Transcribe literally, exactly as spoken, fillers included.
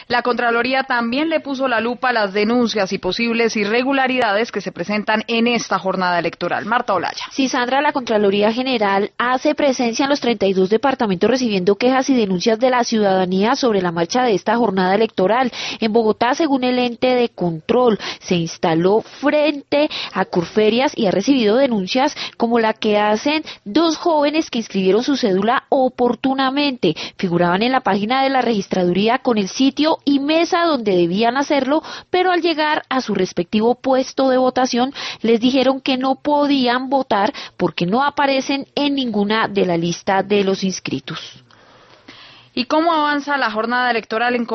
La Contraloría también le puso la lupa a las denuncias y posibles irregularidades que se presentan en esta jornada electoral. Marta Olaya. Sí, Sandra, la Contraloría General hace presencia en los treinta y dos departamentos recibiendo quejas y denuncias de la ciudadanía sobre la marcha de esta jornada electoral. En Bogotá, según el ente de control, se instaló frente a Corferias y ha recibido denuncias como la que hacen dos jóvenes que inscribieron su cédula oportunamente. Figuraban en la página de la registraduría con el sitio y mesa donde debían hacerlo, pero al llegar a su respectivo puesto de votación les dijeron que no podían votar porque no aparecen en ninguna de la lista de los inscritos. ¿Y cómo avanza la jornada electoral en